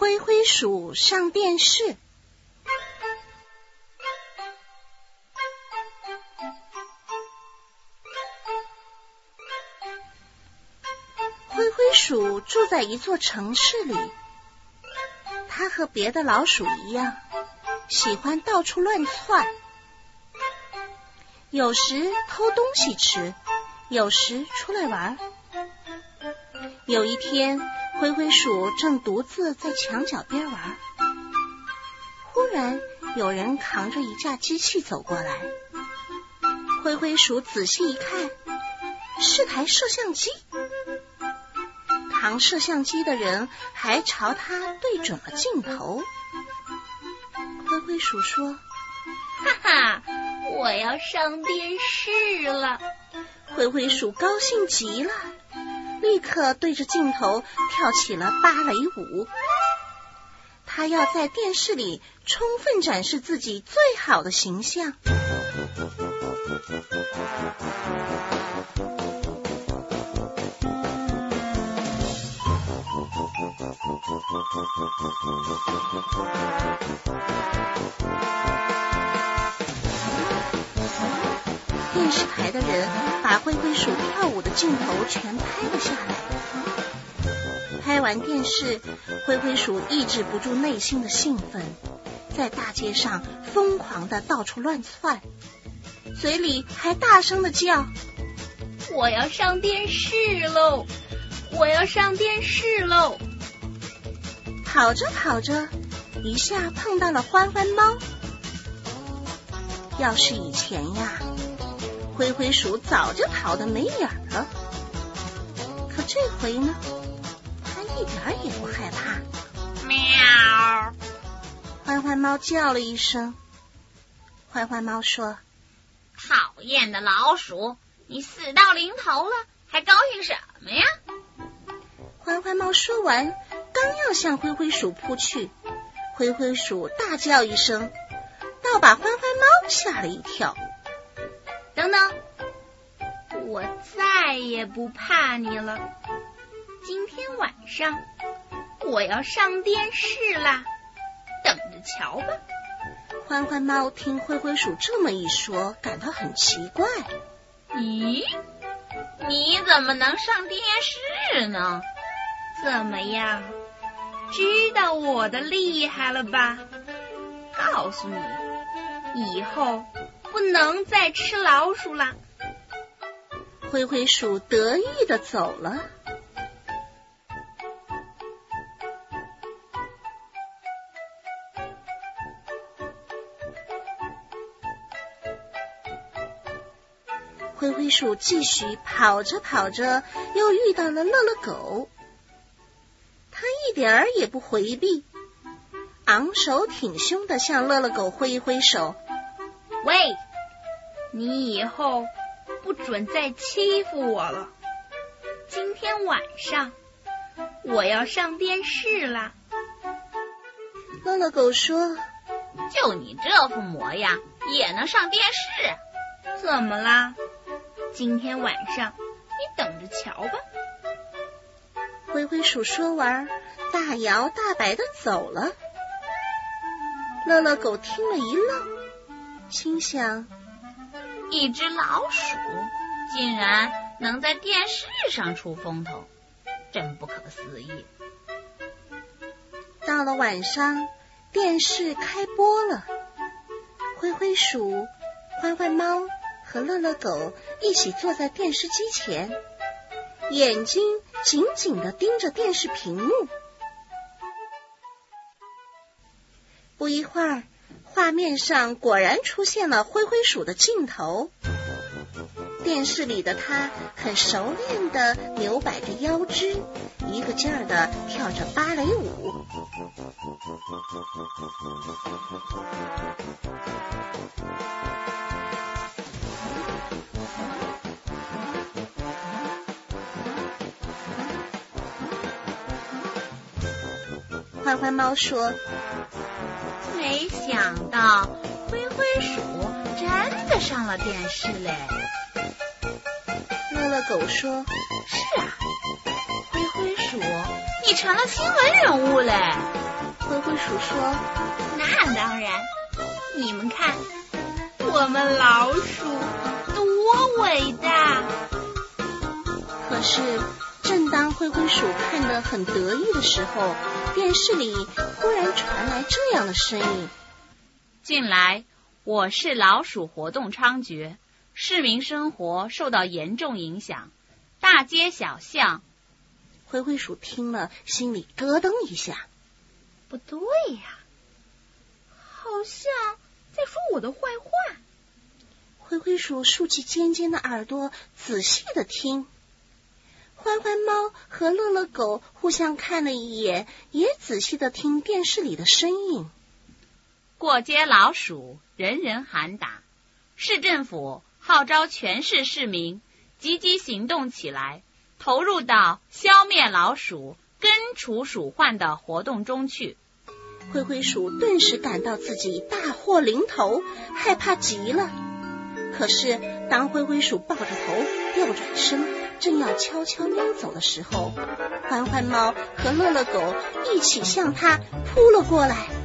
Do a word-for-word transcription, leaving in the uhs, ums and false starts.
灰灰鼠上电视。灰灰鼠住在一座城市里，它和别的老鼠一样，喜欢到处乱窜，有时偷东西吃，有时出来玩。有一天，灰灰鼠正独自在墙角边玩，忽然有人扛着一架机器走过来。灰灰鼠仔细一看，是台摄像机。扛摄像机的人还朝他对准了镜头。灰灰鼠说： 哈哈，我要上电视了。 灰灰鼠高兴极了，立刻对着镜头跳起了芭蕾舞。他要在电视里充分展示自己最好的形象。电视台的人把灰灰鼠跳舞的镜头全拍了下来。拍完电视，灰灰鼠抑制不住内心的兴奋，在大街上疯狂地到处乱窜，嘴里还大声地叫： 我要上电视喽！我要上电视喽！ 跑着跑着，一下碰到了欢欢猫。要是以前呀，灰灰鼠早就逃得没影了。可这回呢，它一点也不害怕。 喵！ 欢欢猫叫了一声。欢欢猫说： 讨厌的老鼠，你死到临头了，还高兴什么呀？ 欢欢猫说完，刚要向灰灰鼠扑去，灰灰鼠大叫一声，倒把欢欢猫吓了一跳。 等等，我再也不怕你了。今天晚上我要上电视啦，等着瞧吧。 欢欢猫听灰灰鼠这么一说，感到很奇怪。 咦，你怎么能上电视呢？怎么样，知道我的厉害了吧？告诉你，以后不能再吃老鼠啦。 灰灰鼠得意地走了。灰灰鼠继续跑着跑着，又遇到了乐乐狗。他一点儿也不回避，昂首挺胸地向乐乐狗挥一挥手： 喂，你以后不准再欺负我了。今天晚上我要上电视啦。 乐乐狗说： 就你这副模样也能上电视？怎么啦？今天晚上你等着瞧吧。 灰灰鼠说完，大摇大摆地走了。乐乐狗听了一愣，心想： 一只老鼠竟然能在电视上出风头，真不可思议。 到了晚上，电视开播了，灰灰鼠、欢欢猫和乐乐狗一起坐在电视机前，眼睛紧紧地盯着电视屏幕。不一会儿，画面上果然出现了灰灰鼠的镜头。电视里的他很熟练地扭摆着腰肢，一个劲儿地跳着芭蕾舞。欢欢猫说： 没想到灰灰鼠真的上了电视嘞。 乐乐狗说： 是啊，灰灰鼠，你成了新闻人物嘞。 灰灰鼠说： 那当然，你们看，我们老鼠多伟大！ 可是正当灰灰鼠看得很得意的时候，电视里忽然传来这样的声音： 近来我市老鼠活动猖獗，市民生活受到严重影响，大街小巷…… 灰灰鼠听了，心里咯噔一下。 不对呀，好像在说我的坏话。 灰灰鼠竖起尖尖的耳朵，仔细的听。欢欢猫和乐乐狗互相看了一眼，也仔细的听电视里的声音。 过街老鼠人人喊打，市政府号召全市市民积极行动起来，投入到消灭老鼠、根除鼠患的活动中去。 灰灰鼠顿时感到自己大祸临头，害怕极了。可是当灰灰鼠抱着头调转身，正要悄悄溜走的时候，欢欢猫和乐乐狗一起向它扑了过来。